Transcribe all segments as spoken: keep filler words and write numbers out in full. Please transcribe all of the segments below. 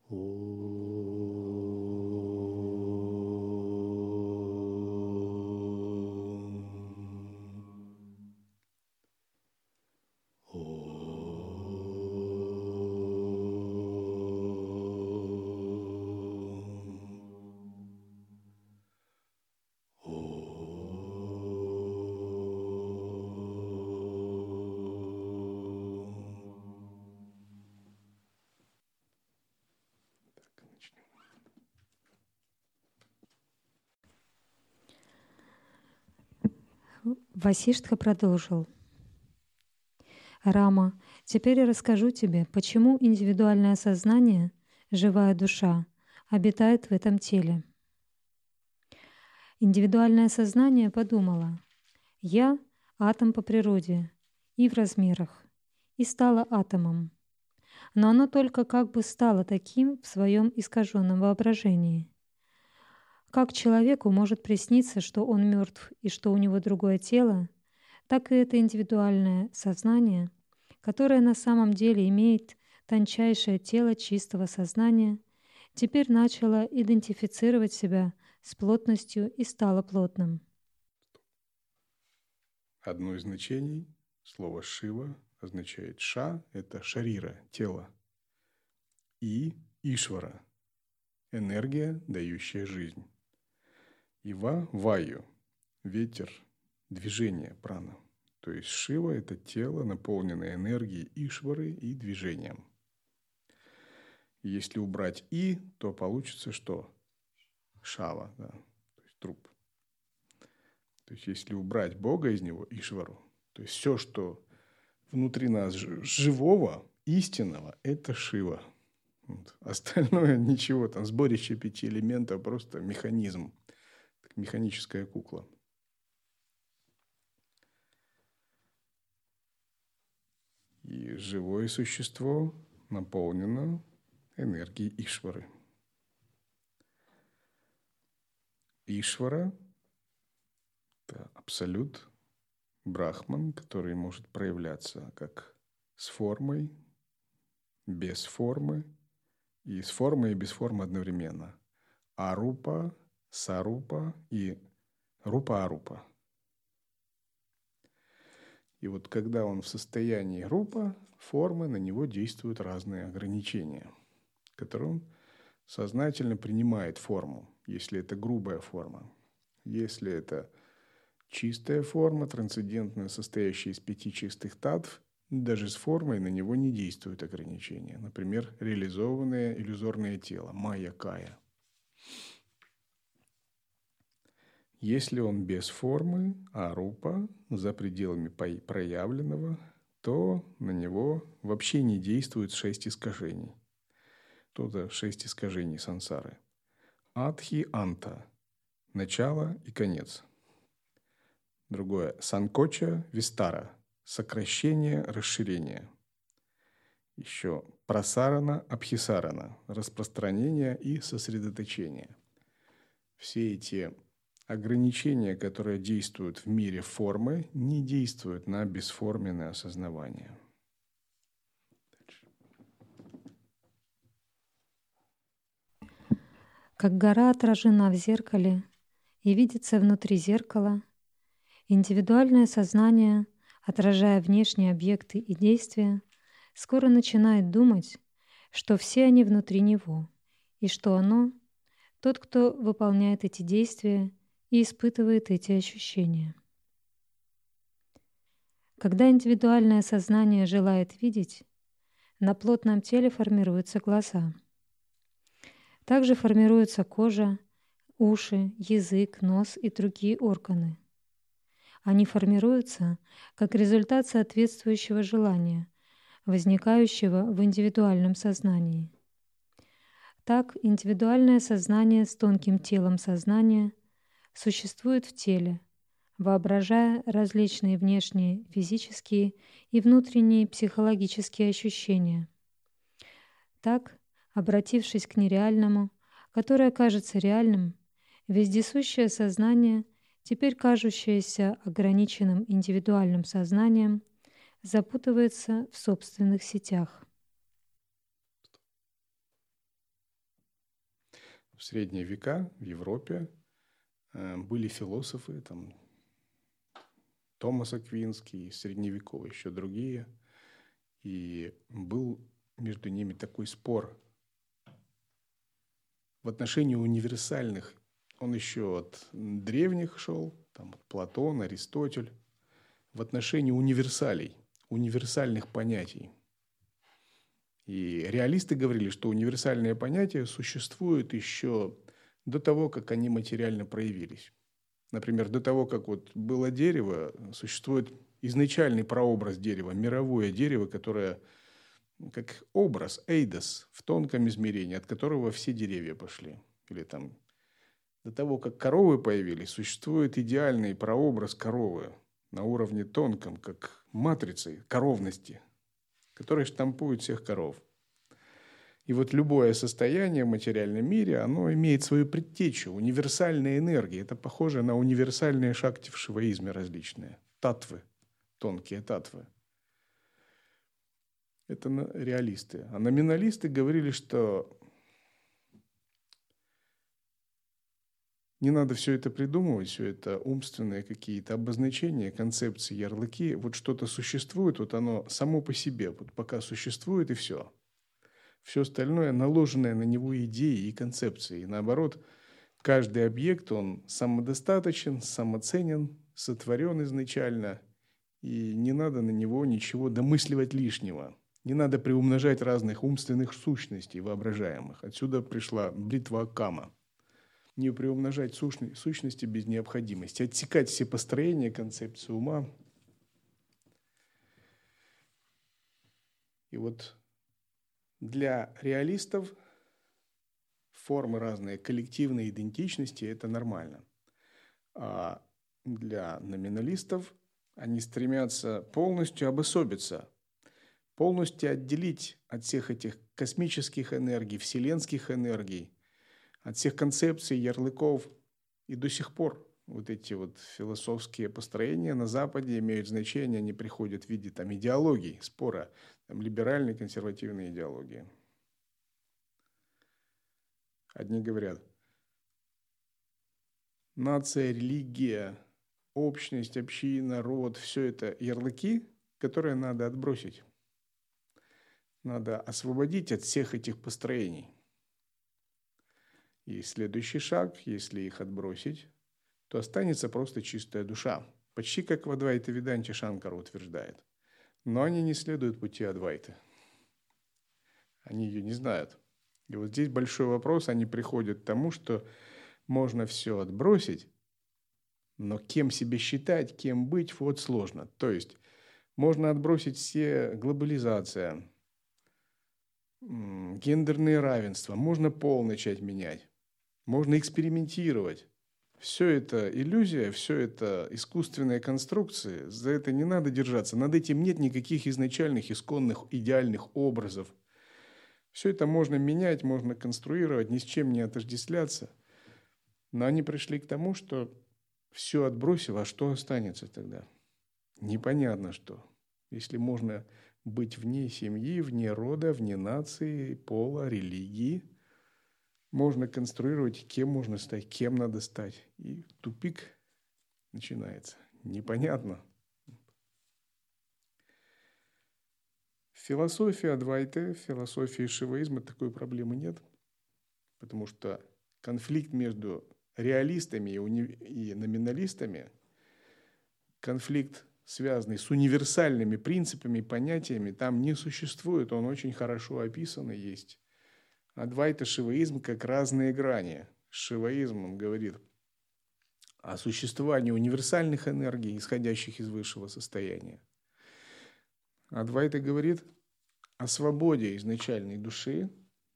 Васиштха продолжил. Рама, теперь я расскажу тебе, почему индивидуальное сознание, живая душа, обитает в этом теле. Индивидуальное сознание подумало: «Я — атом по природе и в размерах», и стало атомом. Но оно только как бы стало таким в своем искаженном воображении. Как человеку может присниться, что он мертв и что у него другое тело, так и это индивидуальное сознание, которое на самом деле имеет тончайшее тело чистого сознания, теперь начало идентифицировать себя с плотностью и стало плотным. Одно из значений слова «шива» означает «ша» — это шарира, тело, и «ишвара» — энергия, дающая жизнь. Ива — ваю, ветер, движение, прана. То есть Шива — это тело, наполненное энергией Ишвары и движением. Если убрать «и», то получится что? Шава, да, то есть труп. То есть если убрать Бога из него, Ишвару, то есть все, что внутри нас живого, истинного, это Шива. Вот. Остальное ничего, там сборище пяти элементов, просто механизм, механическая кукла. И живое существо наполнено энергией Ишвары. Ишвара – это абсолют, брахман, который может проявляться как с формой, без формы, и с формой и без формы одновременно. Арупа, сарупа и рупа-арупа. И вот когда он в состоянии рупа, формы, на него действуют разные ограничения, которые он сознательно принимает форму, если это грубая форма. Если это чистая форма, трансцендентная, состоящая из пяти чистых татв, даже с формой на него не действуют ограничения. Например, реализованное иллюзорное тело, майя-кая. Если он без формы, арупа, за пределами проявленного, то на него вообще не действует шесть искажений. То-то шесть искажений сансары. Адхи анта – начало и конец. Другое – санкоча вистара – сокращение, расширение. Еще прасарана, абхисарана – распространение и сосредоточение. Все эти ограничения, которые действуют в мире формы, не действуют на бесформенное осознавание. Как гора отражена в зеркале и видится внутри зеркала, индивидуальное сознание, отражая внешние объекты и действия, скоро начинает думать, что все они внутри него, и что оно — тот, кто выполняет эти действия и испытывает эти ощущения. Когда индивидуальное сознание желает видеть, на плотном теле формируются глаза. Также формируются кожа, уши, язык, нос и другие органы. Они формируются как результат соответствующего желания, возникающего в индивидуальном сознании. Так, индивидуальное сознание с тонким телом сознания существует в теле, воображая различные внешние физические и внутренние психологические ощущения. Так, обратившись к нереальному, которое кажется реальным, вездесущее сознание, теперь кажущееся ограниченным индивидуальным сознанием, запутывается в собственных сетях. В средние века в Европе были философы, там Томас Аквинский, средневековые еще другие, и был между ними такой спор в отношении универсальных. Он еще от древних шел, там Платон, Аристотель, в отношении универсалей, универсальных понятий. И реалисты говорили, что универсальные понятия существуют еще до того, как они материально проявились. Например, до того, как вот было дерево, существует изначальный прообраз дерева, мировое дерево, которое как образ, эйдос, в тонком измерении, от которого все деревья пошли. Или там до того, как коровы появились, существует идеальный прообраз коровы на уровне тонком, как матрицы коровности, которая штампует всех коров. И вот любое состояние в материальном мире, оно имеет свою предтечу, универсальные энергии. Это похоже на универсальные шакти в шиваизме различные. Татвы, тонкие татвы. Это реалисты. А номиналисты говорили, что не надо все это придумывать, все это умственные какие-то обозначения, концепции, ярлыки. Вот что-то существует, вот оно само по себе, вот пока существует, и все. Все остальное наложенное на него идеи и концепции. И наоборот, каждый объект, он самодостаточен, самоценен, сотворен изначально, и не надо на него ничего домысливать лишнего. Не надо приумножать разных умственных сущностей воображаемых. Отсюда пришла бритва Кама. Не приумножать сущности без необходимости, отсекать все построения, концепции ума. И вот для реалистов формы разные, коллективные идентичности – это нормально. А для номиналистов они стремятся полностью обособиться, полностью отделить от всех этих космических энергий, вселенских энергий, от всех концепций, ярлыков. И до сих пор вот эти вот философские построения на Западе имеют значение, они приходят в виде там, идеологий, спора, там, либеральной, консервативной идеологии. Одни говорят, нация, религия, общность, община, род – все это ярлыки, которые надо отбросить. Надо освободить от всех этих построений. И следующий шаг, если их отбросить, то останется просто чистая душа. Почти как в Адвайта Веданте Шанкара утверждает. Но они не следуют пути Адвайты. Они ее не знают. И вот здесь большой вопрос, они приходят к тому, что можно все отбросить, но кем себя считать, кем быть, вот сложно. То есть можно отбросить все глобализация, гендерное равенство, можно пол начать менять, можно экспериментировать. Все это иллюзия, все это искусственные конструкции, за это не надо держаться. Над этим нет никаких изначальных, исконных, идеальных образов. Все это можно менять, можно конструировать, ни с чем не отождествляться. Но они пришли к тому, что все отбросив, а что останется тогда? Непонятно что. Если можно быть вне семьи, вне рода, вне нации, пола, религии, можно конструировать, кем можно стать, кем надо стать. И тупик начинается. Непонятно. В философии Адвайты, в философии шиваизма такой проблемы нет, потому что конфликт между реалистами и, уни... и номиналистами, конфликт, связанный с универсальными принципами, понятиями, там не существует, он очень хорошо описан и есть. Адвайта, шиваизм как разные грани. Шиваизм, он говорит о существовании универсальных энергий, исходящих из высшего состояния. Адвайта говорит о свободе изначальной души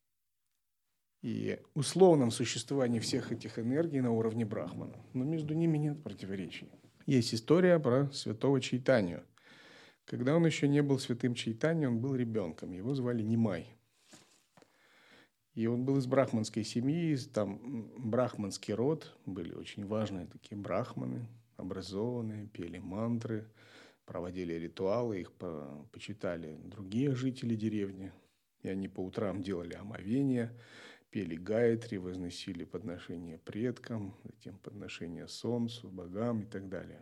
и условном существовании всех этих энергий на уровне Брахмана. Но между ними нет противоречий. Есть история про святого Чайтанью. Когда он еще не был святым Чайтаньей, он был ребенком. Его звали Нимай. И он был из брахманской семьи, там брахманский род, были очень важные такие брахманы, образованные, пели мантры, проводили ритуалы, их почитали другие жители деревни. И они по утрам делали омовение, пели гайатри, возносили подношения предкам, затем подношения солнцу, богам и так далее.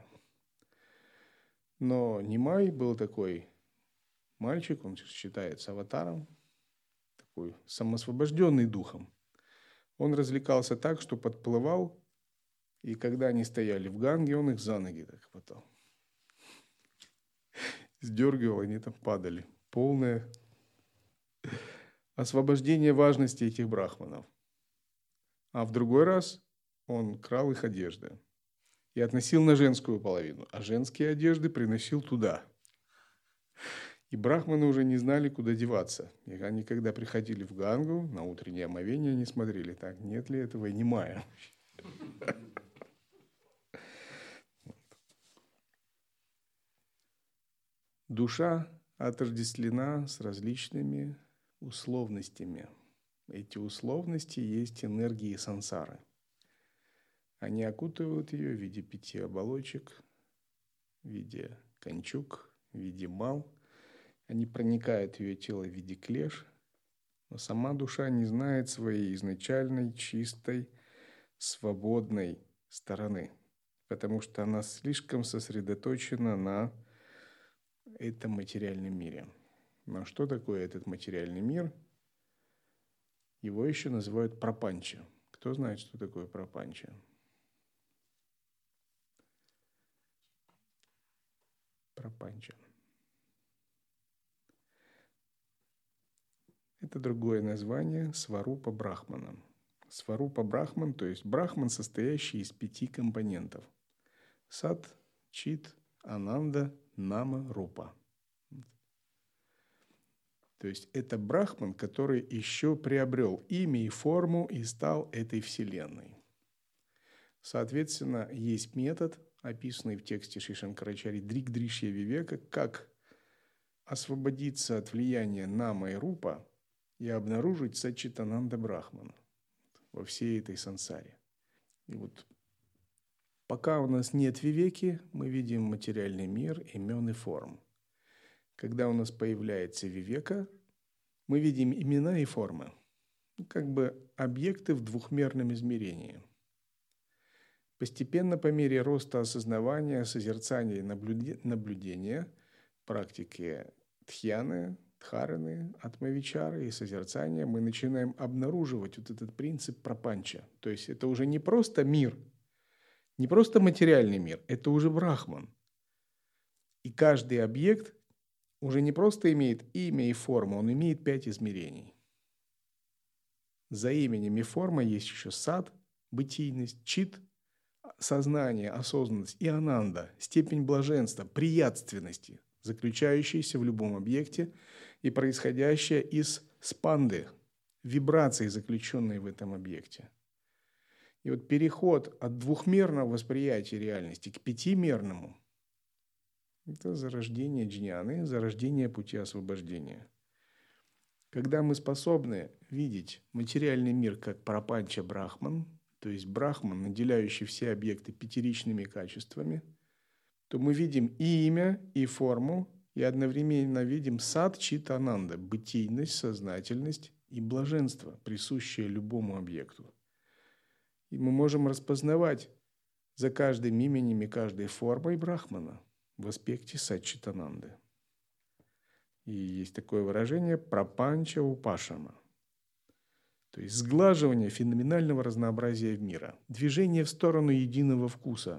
Но Нимай был такой мальчик, он считается аватаром, такой самосвобожденный духом. Он развлекался так, что подплывал, и когда они стояли в Ганге, он их за ноги так хватал. Сдергивал, они там падали. Полное освобождение важности этих брахманов. А в другой раз он крал их одежды и относил на женскую половину, а женские одежды приносил туда. И брахманы уже не знали, куда деваться. И они, когда приходили в Гангу, на утреннее омовение, они смотрели, так, нет ли этого Нимая. Душа отождествлена с различными условностями. Эти условности есть энергии сансары. Они окутывают ее в виде пяти оболочек, в виде кончук, в виде мал. Они проникают в ее тело в виде клеш, но сама душа не знает своей изначальной, чистой, свободной стороны, потому что она слишком сосредоточена на этом материальном мире. Но что такое этот материальный мир? Его еще называют прапанча. Кто знает, что такое прапанча? Прапанча. Это другое название Сварупа Брахмана. Сварупа Брахман, то есть Брахман, состоящий из пяти компонентов. Сат, Чит, Ананда, Нама, Рупа. То есть это Брахман, который еще приобрел имя и форму и стал этой вселенной. Соответственно, есть метод, описанный в тексте Шри Шанкарачарьи Дригдришья Вивека, как освободиться от влияния Нама и Рупа и обнаружить Саччитананда Брахмана во всей этой сансаре. И вот пока у нас нет вивеки, мы видим материальный мир имен и форм. Когда у нас появляется вивека, мы видим имена и формы, как бы объекты в двухмерном измерении. Постепенно, по мере роста осознавания, созерцания и наблюдения, практики дхьяны, дхараны, атмавичары и созерцания, мы начинаем обнаруживать вот этот принцип прапанча. То есть это уже не просто мир, не просто материальный мир, это уже брахман. И каждый объект уже не просто имеет имя и форму, он имеет пять измерений. За именем и формой есть еще сад, бытийность, чит, сознание, осознанность и ананда, степень блаженства, приятственности, заключающаяся в любом объекте и происходящая из спанды, вибраций, заключенной в этом объекте. И вот переход от двухмерного восприятия реальности к пятимерному – это зарождение джняны, зарождение пути освобождения. Когда мы способны видеть материальный мир как прапанча брахман, то есть брахман, наделяющий все объекты пятеричными качествами, то мы видим и имя, и форму, и одновременно видим сад чита ананда, бытийность, сознательность и блаженство, присущее любому объекту. И мы можем распознавать за каждым именем и каждой формой брахмана в аспекте сад-читананды. И есть такое выражение «прапанча упашама». То есть сглаживание феноменального разнообразия мира, движение в сторону единого вкуса.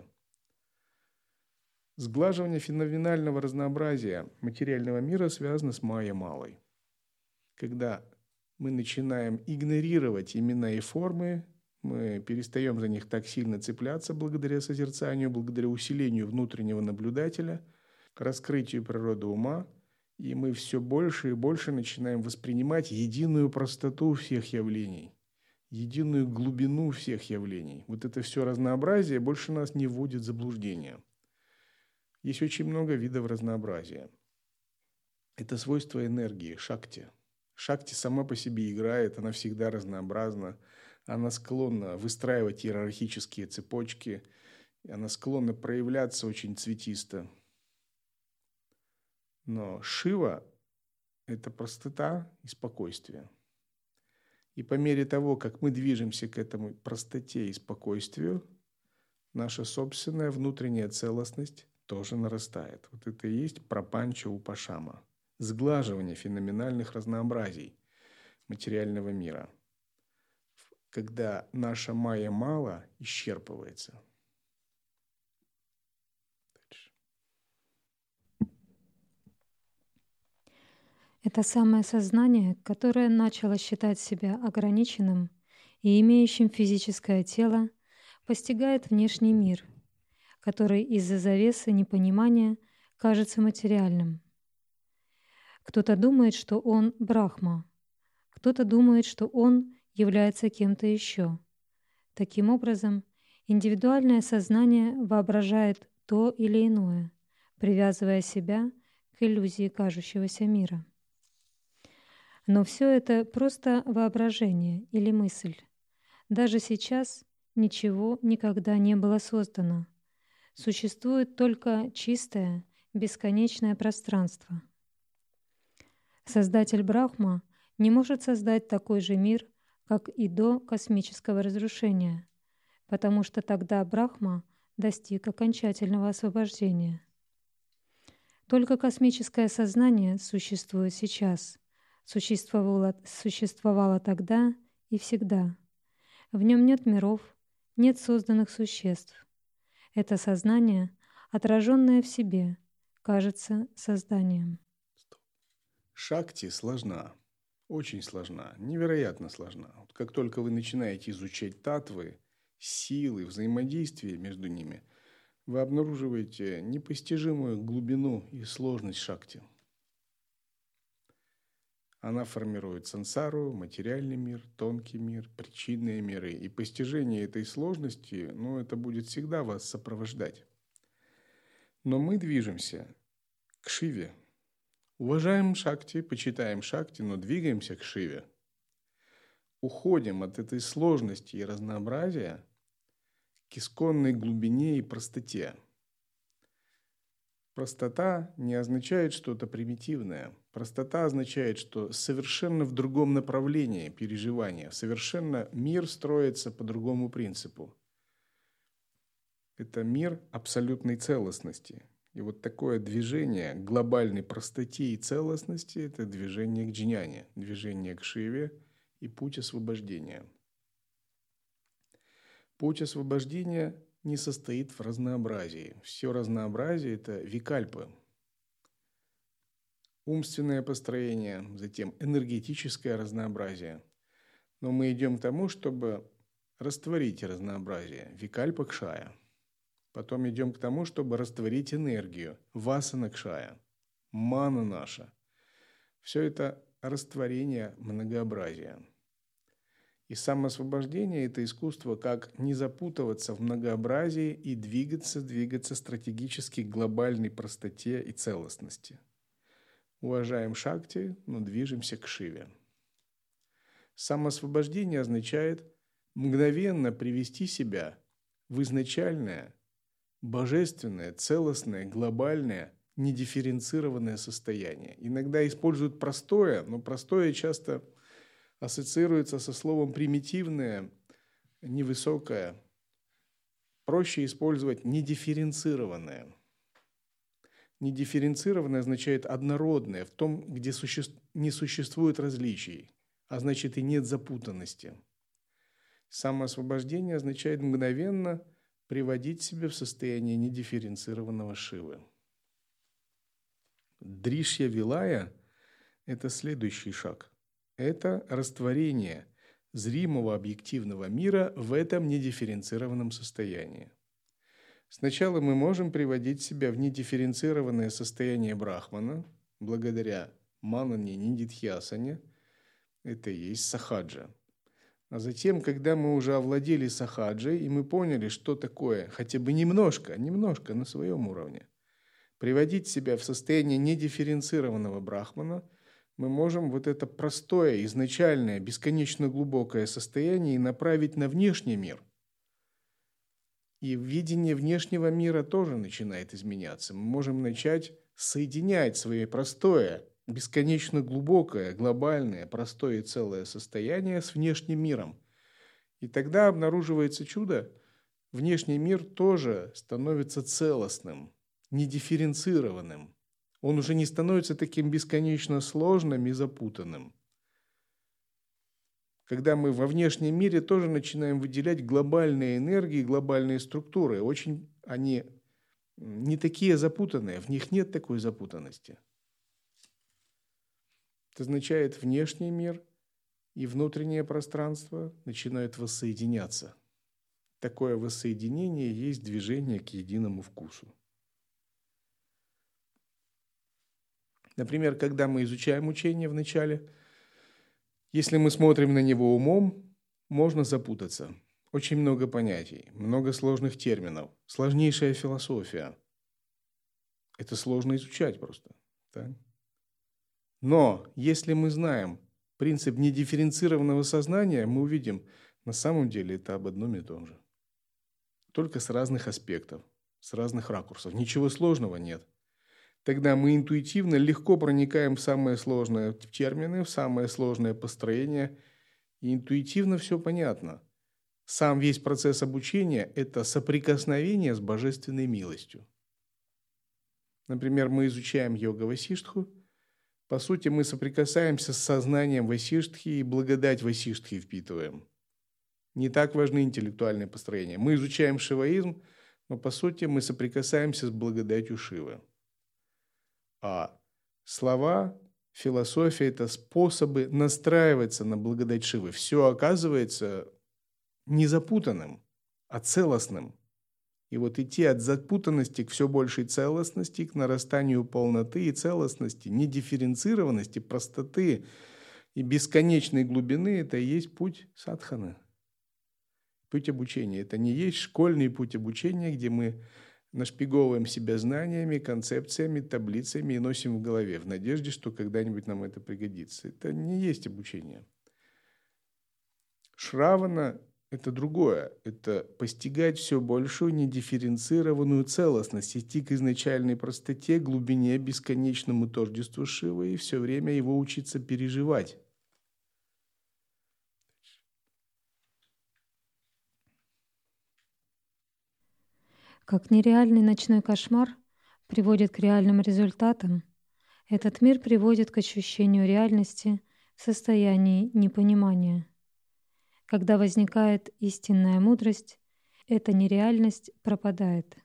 Сглаживание феноменального разнообразия материального мира связано с майя-малой. Когда мы начинаем игнорировать имена и формы, мы перестаем за них так сильно цепляться благодаря созерцанию, благодаря усилению внутреннего наблюдателя, к раскрытию природы ума, и мы все больше и больше начинаем воспринимать единую простоту всех явлений, единую глубину всех явлений. Вот это все разнообразие больше нас не вводит в заблуждение. Есть очень много видов разнообразия. Это свойство энергии, шакти. Шакти сама по себе играет, она всегда разнообразна, она склонна выстраивать иерархические цепочки, она склонна проявляться очень цветисто. Но Шива – это простота и спокойствие. И по мере того, как мы движемся к этому простоте и спокойствию, наша собственная внутренняя целостность тоже нарастает. Вот это и есть прапанча упашама, сглаживание феноменальных разнообразий материального мира, когда наша майя мала исчерпывается. Дальше. Это самое сознание, которое начало считать себя ограниченным и имеющим физическое тело, постигает внешний мир, который из-за завесы непонимания кажется материальным. Кто-то думает, что он Брахма, кто-то думает, что он является кем-то еще. Таким образом, индивидуальное сознание воображает то или иное, привязывая себя к иллюзии кажущегося мира. Но все это просто воображение или мысль. Даже сейчас ничего никогда не было создано. Существует только чистое, бесконечное пространство. Создатель Брахма не может создать такой же мир, как и до космического разрушения, потому что тогда Брахма достиг окончательного освобождения. Только космическое сознание существует сейчас, существовало, существовало тогда и всегда. В нем нет миров, нет созданных существ. Это сознание, отраженное в себе, кажется созданием. Шакти сложна, очень сложна, невероятно сложна. Вот как только вы начинаете изучать татвы, силы, взаимодействие между ними, вы обнаруживаете непостижимую глубину и сложность шакти. Она формирует сансару, материальный мир, тонкий мир, причинные миры. И постижение этой сложности, ну, это будет всегда вас сопровождать. Но мы движемся к Шиве. Уважаем Шакти, почитаем Шакти, но двигаемся к Шиве. Уходим от этой сложности и разнообразия к исконной глубине и простоте. Простота не означает что-то примитивное. Простота означает, что совершенно в другом направлении переживания, совершенно мир строится по другому принципу. Это мир абсолютной целостности. И вот такое движение к глобальной простоте и целостности – это движение к джняне, движение к Шиве и путь освобождения. Путь освобождения не состоит в разнообразии. Все разнообразие – это викальпы. Умственное построение, затем энергетическое разнообразие. Но мы идем к тому, чтобы растворить разнообразие, викальпа кшая. Потом идем к тому, чтобы растворить энергию, васана кшая, мана наша. Все это растворение многообразия. И самоосвобождение – это искусство, как не запутываться в многообразии и двигаться, двигаться стратегически к глобальной простоте и целостности. Уважаем Шакти, но движемся к Шиве. Самоосвобождение означает мгновенно привести себя в изначальное, божественное, целостное, глобальное, недифференцированное состояние. Иногда используют простое, но простое часто ассоциируется со словом примитивное, невысокое. Проще использовать недифференцированное. Недифференцированное означает однородное, в том, где суще... не существует различий, а значит и нет запутанности. Самоосвобождение означает мгновенно приводить себя в состояние недифференцированного Шивы. Дришья Вилая – это следующий шаг. Это растворение зримого объективного мира в этом недифференцированном состоянии. Сначала мы можем приводить себя в недифференцированное состояние Брахмана, благодаря манане нидитхьясане, это и есть сахаджа. А затем, когда мы уже овладели сахаджей, и мы поняли, что такое, хотя бы немножко, немножко на своем уровне, приводить себя в состояние недифференцированного Брахмана, мы можем вот это простое, изначальное, бесконечно глубокое состояние и направить на внешний мир. И видение внешнего мира тоже начинает изменяться. Мы можем начать соединять свое простое, бесконечно глубокое, глобальное, простое и целое состояние с внешним миром. И тогда обнаруживается чудо, внешний мир тоже становится целостным, недифференцированным. Он уже не становится таким бесконечно сложным и запутанным. Когда мы во внешнем мире тоже начинаем выделять глобальные энергии, глобальные структуры, очень они не такие запутанные, в них нет такой запутанности. Это означает, внешний мир и внутреннее пространство начинают воссоединяться. Такое воссоединение есть движение к единому вкусу. Например, когда мы изучаем учение вначале, если мы смотрим на него умом, можно запутаться. Очень много понятий, много сложных терминов, сложнейшая философия. Это сложно изучать просто. Так? Но если мы знаем принцип недифференцированного сознания, мы увидим, на самом деле это об одном и том же. Только с разных аспектов, с разных ракурсов. Ничего сложного нет. Тогда мы интуитивно легко проникаем в самые сложные термины, в самое сложное построение, и интуитивно все понятно. Сам весь процесс обучения – это соприкосновение с божественной милостью. Например, мы изучаем йога-васиштху. По сути, мы соприкасаемся с сознанием васиштхи и благодать васиштхи впитываем. Не так важны интеллектуальные построения. Мы изучаем шиваизм, но по сути мы соприкасаемся с благодатью Шивы. А слова, философия – это способы настраиваться на благодать Шивы. Все оказывается не запутанным, а целостным. И вот идти от запутанности к все большей целостности, к нарастанию полноты и целостности, недифференцированности, простоты и бесконечной глубины – это и есть путь садханы. Путь обучения. Это не есть школьный путь обучения, где мы нашпиговываем себя знаниями, концепциями, таблицами и носим в голове в надежде, что когда-нибудь нам это пригодится. Это не есть обучение. Шравана – это другое. Это постигать все большую недифференцированную целостность, идти к изначальной простоте, глубине, бесконечному тождеству Шивы и все время его учиться переживать. Как нереальный ночной кошмар приводит к реальным результатам, этот мир приводит к ощущению реальности в состоянии непонимания. Когда возникает истинная мудрость, эта нереальность пропадает.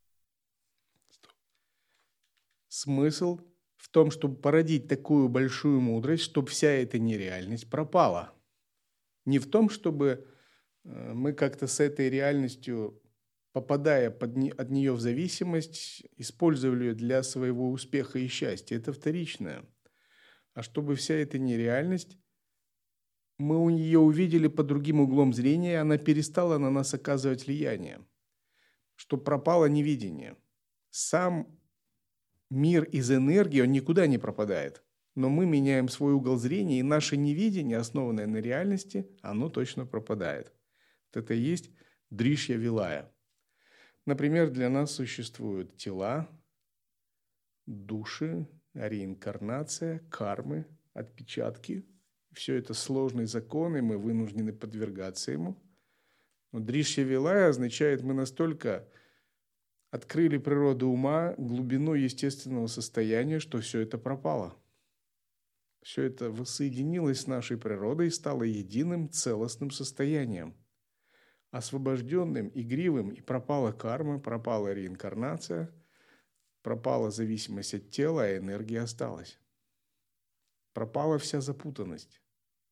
Смысл в том, чтобы породить такую большую мудрость, чтобы вся эта нереальность пропала. Не в том, чтобы мы как-то с этой реальностью, попадая под не, от нее в зависимость, использовали ее для своего успеха и счастья. Это вторичное. А чтобы вся эта нереальность, мы у нее увидели под другим углом зрения, она перестала на нас оказывать влияние. Что пропало невидение. Сам мир из энергии, он никуда не пропадает. Но мы меняем свой угол зрения, и наше невидение, основанное на реальности, оно точно пропадает. Вот это и есть дришья вилая. Например, для нас существуют тела, души, реинкарнация, кармы, отпечатки. Все это сложный закон, и мы вынуждены подвергаться ему. Но дришья вилая означает, мы настолько открыли природу ума, глубину естественного состояния, что все это пропало. Все это воссоединилось с нашей природой и стало единым целостным состоянием. Освобожденным, игривым, и пропала карма, пропала реинкарнация, пропала зависимость от тела, а энергия осталась. Пропала вся запутанность.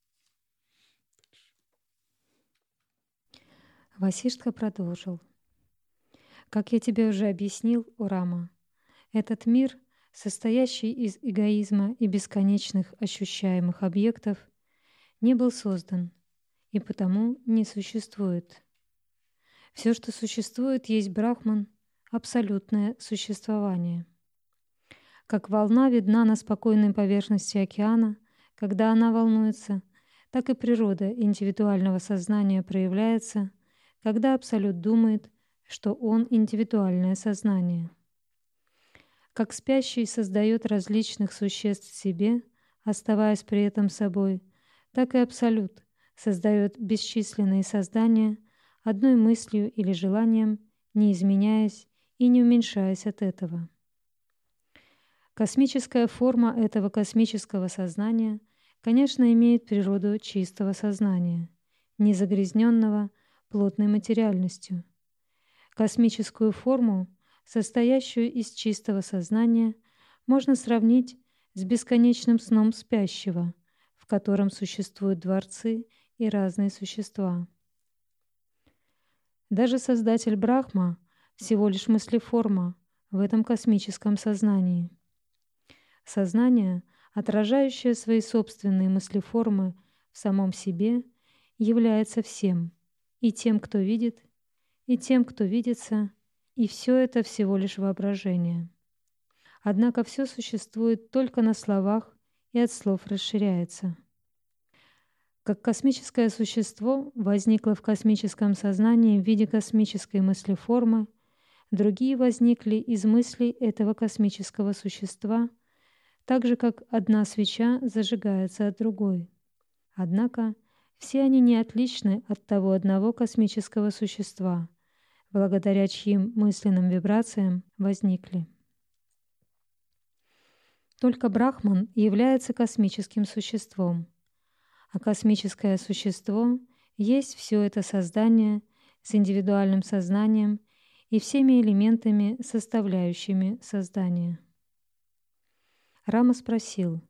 Васиштха продолжил. Как я тебе уже объяснил, о Рама, этот мир, состоящий из эгоизма и бесконечных ощущаемых объектов, не был создан и потому не существует. Все, что существует, есть Брахман, абсолютное существование. Как волна видна на спокойной поверхности океана, когда она волнуется, так и природа индивидуального сознания проявляется, когда Абсолют думает, что он индивидуальное сознание. Как спящий создает различных существ в себе, оставаясь при этом собой, так и Абсолют создает бесчисленные создания одной мыслью или желанием, не изменяясь и не уменьшаясь от этого. Космическая форма этого космического сознания, конечно, имеет природу чистого сознания, не загрязненного плотной материальностью. Космическую форму, состоящую из чистого сознания, можно сравнить с бесконечным сном спящего, в котором существуют дворцы и разные существа. Даже Создатель Брахма всего лишь мыслеформа в этом космическом сознании. Сознание, отражающее свои собственные мыслеформы в самом себе, является всем, и тем, кто видит, и тем, кто видится, и все это всего лишь воображение. Однако все существует только на словах и от слов расширяется. Как космическое существо возникло в космическом сознании в виде космической мыслеформы, другие возникли из мыслей этого космического существа, так же, как одна свеча зажигается от другой. Однако все они не отличны от того одного космического существа, благодаря чьим мысленным вибрациям возникли. Только Брахман является космическим существом, а космическое существо есть все это создание с индивидуальным сознанием и всеми элементами, составляющими создание. Рама спросил: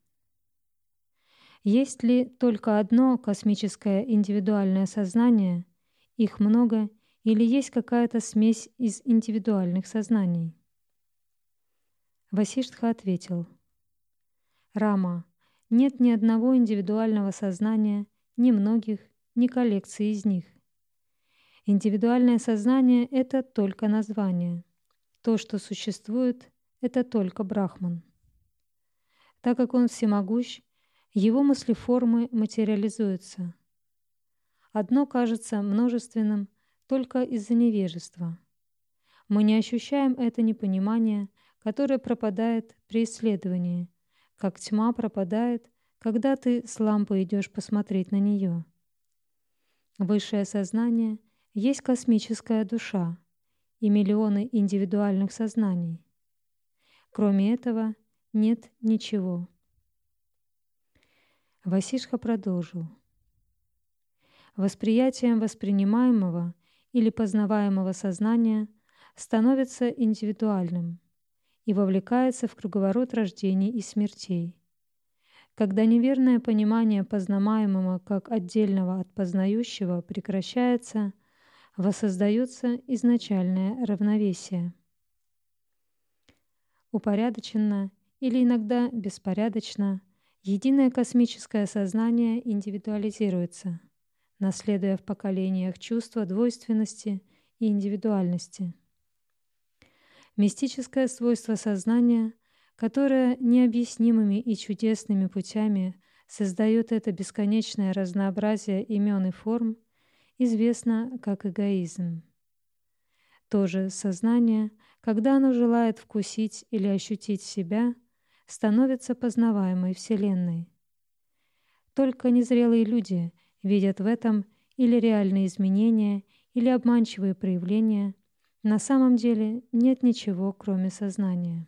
есть ли только одно космическое индивидуальное сознание, их много, или есть какая-то смесь из индивидуальных сознаний? Васиштха ответил: Рама, нет ни одного индивидуального сознания, ни многих, ни коллекции из них. Индивидуальное сознание — это только название. То, что существует, — это только Брахман. Так как он всемогущ, его мыслеформы материализуются. Одно кажется множественным только из-за невежества. Мы не ощущаем это непонимание, которое пропадает при исследовании, как тьма пропадает, когда ты с лампой идешь посмотреть на нее. Высшее сознание есть космическая душа и миллионы индивидуальных сознаний. Кроме этого нет ничего. Васиштха продолжил: восприятием воспринимаемого или познаваемого сознания становится индивидуальным и вовлекается в круговорот рождений и смертей. Когда неверное понимание познаваемого как отдельного от познающего прекращается, воссоздается изначальное равновесие. Упорядоченно или иногда беспорядочно единое космическое сознание индивидуализируется, наследуя в поколениях чувства двойственности и индивидуальности. Мистическое свойство сознания, которое необъяснимыми и чудесными путями создает это бесконечное разнообразие имен и форм, известно как эгоизм. То же сознание, когда оно желает вкусить или ощутить себя, становится познаваемой Вселенной. Только незрелые люди видят в этом или реальные изменения, или обманчивые проявления. На самом деле нет ничего, кроме сознания.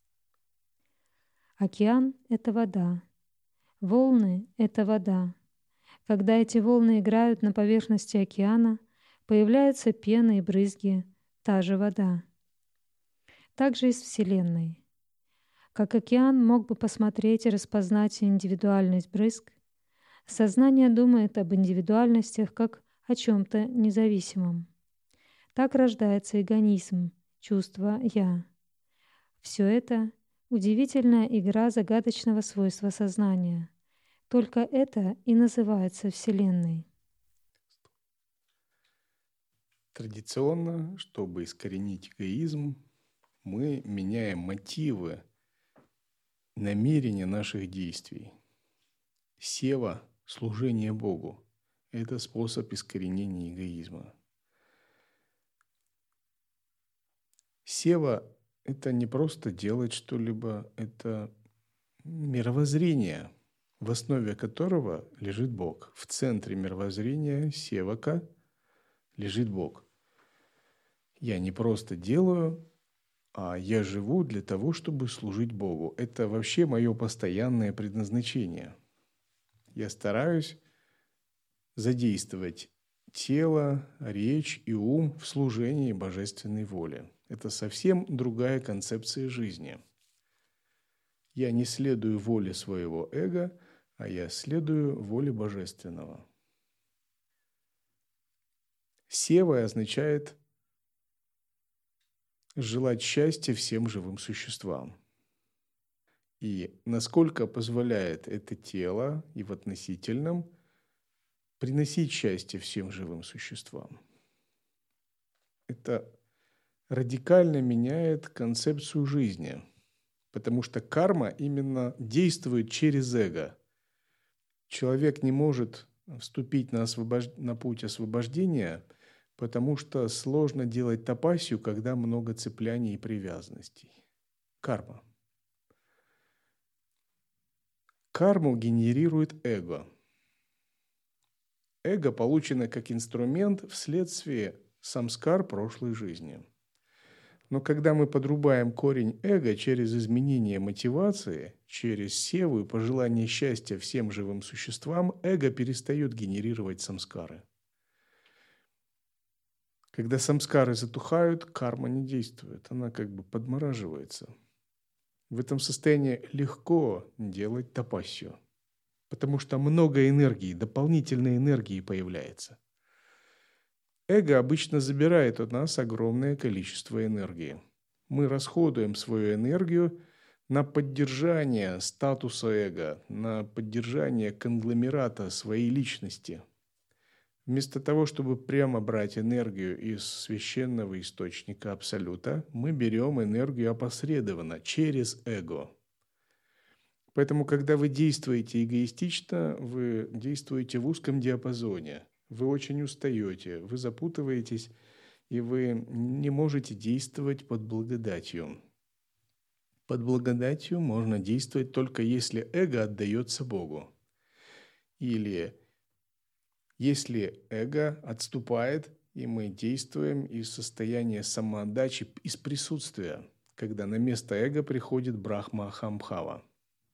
Океан — это вода. Волны — это вода. Когда эти волны играют на поверхности океана, появляются пена и брызги, та же вода. Также и с Вселенной. Как океан мог бы посмотреть и распознать индивидуальность брызг, сознание думает об индивидуальностях как о чем-то независимом. Так рождается эгоизм, чувство «я». Все это — удивительная игра загадочного свойства сознания. Только это и называется Вселенной. Традиционно, чтобы искоренить эгоизм, мы меняем мотивы, намерения наших действий. Сева – служение Богу. Это способ искоренения эгоизма. Сева это не просто делать что-либо, это мировоззрение, в основе которого лежит Бог. В центре мировоззрения Севака лежит Бог. Я не просто делаю, а я живу для того, чтобы служить Богу. Это вообще мое постоянное предназначение. Я стараюсь задействовать тело, речь и ум в служении божественной воле. Это совсем другая концепция жизни. Я не следую воле своего эго, а я следую воле божественного. Сева означает желать счастья всем живым существам. И насколько позволяет это тело и в относительном приносить счастье всем живым существам. Это радикально меняет концепцию жизни, потому что карма именно действует через эго. Человек не может вступить на, освобож... на путь освобождения, потому что сложно делать тапасию, когда много цепляний и привязанностей. Карма. Карму генерирует эго. Эго получено как инструмент вследствие самскар прошлой жизни. Но когда мы подрубаем корень эго через изменение мотивации, через севу и пожелание счастья всем живым существам, эго перестает генерировать самскары. Когда самскары затухают, карма не действует, она как бы подмораживается. В этом состоянии легко делать тапасию, потому что много энергии, дополнительной энергии появляется. Эго обычно забирает от нас огромное количество энергии. Мы расходуем свою энергию на поддержание статуса эго, на поддержание конгломерата своей личности. Вместо того, чтобы прямо брать энергию из священного источника Абсолюта, мы берем энергию опосредованно, через эго. Поэтому, когда вы действуете эгоистично, вы действуете в узком диапазоне. Вы очень устаете, вы запутываетесь, и вы не можете действовать под благодатью. Под благодатью можно действовать только если эго отдается Богу. Или если эго отступает, и мы действуем из состояния самоотдачи, из присутствия, когда на место эго приходит Брахма-Ахамбхава.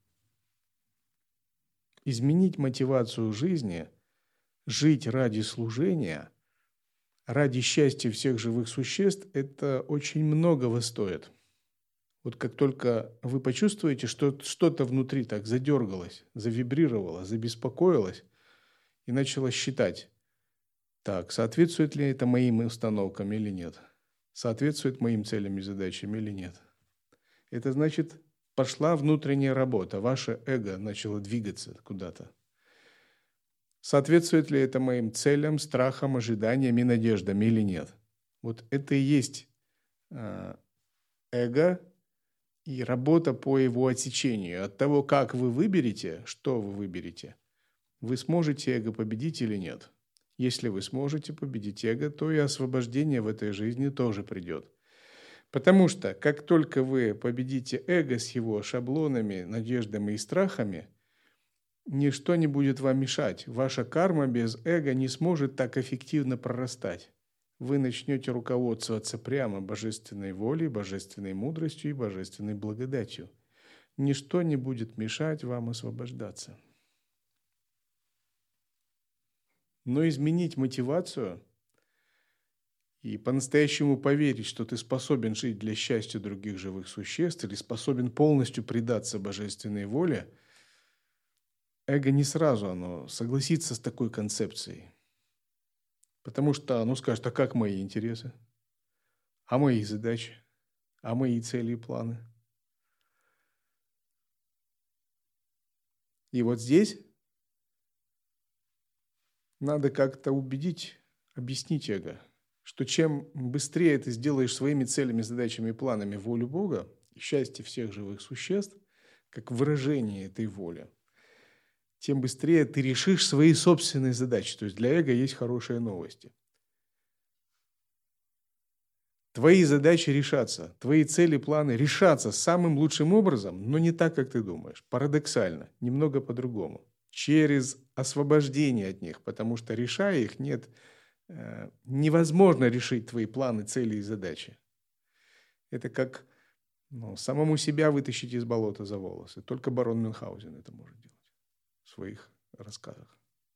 Изменить мотивацию жизни, жить ради служения, ради счастья всех живых существ, это очень многого стоит. Вот как только вы почувствуете, что что-то внутри так задергалось, завибрировало, забеспокоилось и начало считать, так, соответствует ли это моим установкам или нет, соответствует моим целям и задачам или нет. Это значит, пошла внутренняя работа, ваше эго начало двигаться куда-то. Соответствует ли это моим целям, страхам, ожиданиям и надеждам или нет? Вот это и есть э, эго и работа по его отсечению. От того, как вы выберете, что вы выберете, вы сможете эго победить или нет. Если вы сможете победить эго, то и освобождение в этой жизни тоже придет. Потому что как только вы победите эго с его шаблонами, надеждами и страхами, ничто не будет вам мешать. Ваша карма без эго не сможет так эффективно прорастать. Вы начнете руководствоваться прямо божественной волей, божественной мудростью и божественной благодатью. Ничто не будет мешать вам освобождаться. Но изменить мотивацию и по-настоящему поверить, что ты способен жить для счастья других живых существ или способен полностью предаться божественной воле, эго не сразу оно согласится с такой концепцией. Потому что оно скажет, а как мои интересы? А мои задачи? А мои цели и планы? И вот здесь надо как-то убедить, объяснить эго, что чем быстрее ты сделаешь своими целями, задачами и планами волю Бога, счастье всех живых существ, как выражение этой воли, тем быстрее ты решишь свои собственные задачи. То есть для эго есть хорошие новости. Твои задачи решатся, твои цели, планы решатся самым лучшим образом, но не так, как ты думаешь. Парадоксально, немного по-другому. Через освобождение от них, потому что, решая их, нет, э, невозможно решить твои планы, цели и задачи. Это как ну, самому себя вытащить из болота за волосы. Только барон Мюнхгаузен это может делать в своих рассказах.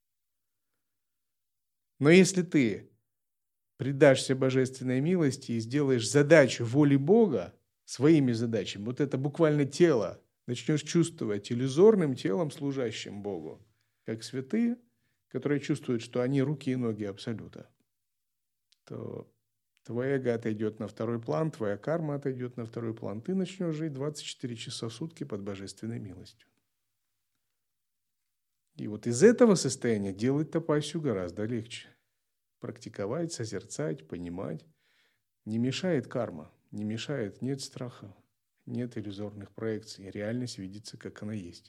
Но если ты предашься божественной милости и сделаешь задачу воли Бога своими задачами, вот это буквально тело, начнешь чувствовать иллюзорным телом, служащим Богу, как святые, которые чувствуют, что они руки и ноги Абсолюта, то твое эго отойдет на второй план, твоя карма отойдет на второй план. Ты начнешь жить двадцать четыре часа в сутки под божественной милостью. И вот из этого состояния делать тапассию гораздо легче. Практиковать, созерцать, понимать. Не мешает карма, не мешает, нет страха, нет иллюзорных проекций. Реальность видится, как она есть.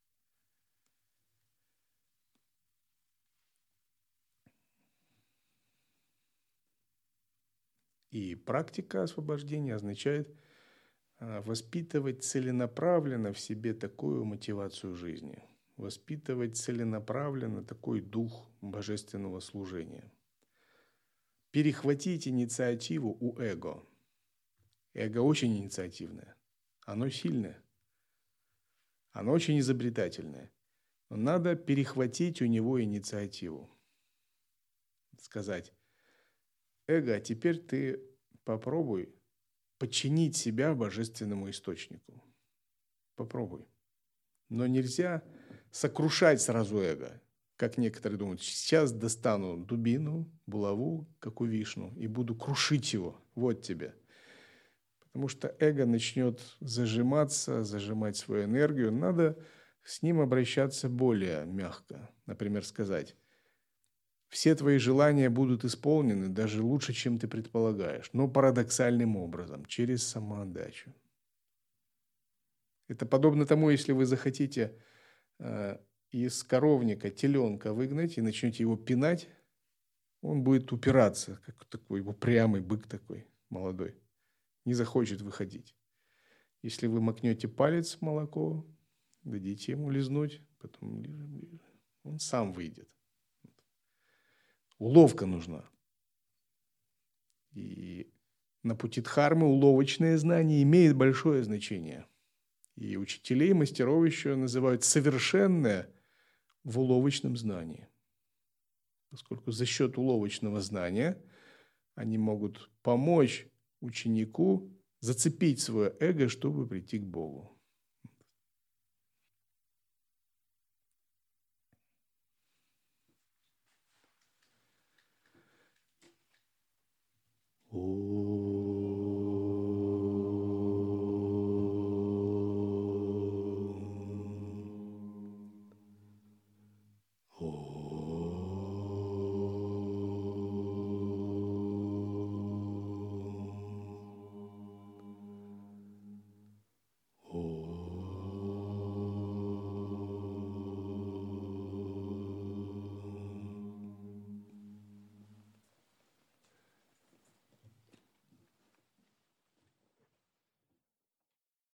И практика освобождения означает воспитывать целенаправленно в себе такую мотивацию жизни, воспитывать целенаправленно такой дух божественного служения. Перехватить инициативу у эго. Эго очень инициативное, оно сильное, оно очень изобретательное. Но надо перехватить у него инициативу. Сказать: эго, а теперь ты попробуй подчинить себя божественному источнику. Попробуй. Но нельзя сокрушать сразу эго. Как некоторые думают, сейчас достану дубину, булаву, как у Вишну, и буду крушить его. Вот тебе. Потому что эго начнет зажиматься, зажимать свою энергию. Надо с ним обращаться более мягко. Например, сказать: все твои желания будут исполнены даже лучше, чем ты предполагаешь, но парадоксальным образом, через самоотдачу. Это подобно тому, если вы захотите э, из коровника теленка выгнать и начнете его пинать, он будет упираться, как такой упрямый бык такой молодой, не захочет выходить. Если вы макнете палец в молоко, дадите ему лизнуть, потом ближе, ближе, он сам выйдет. Уловка нужна. И на пути дхармы уловочное знание имеет большое значение. И учителей, мастеров еще называют совершенное в уловочном знании. Поскольку за счет уловочного знания они могут помочь ученику зацепить свое эго, чтобы прийти к Богу.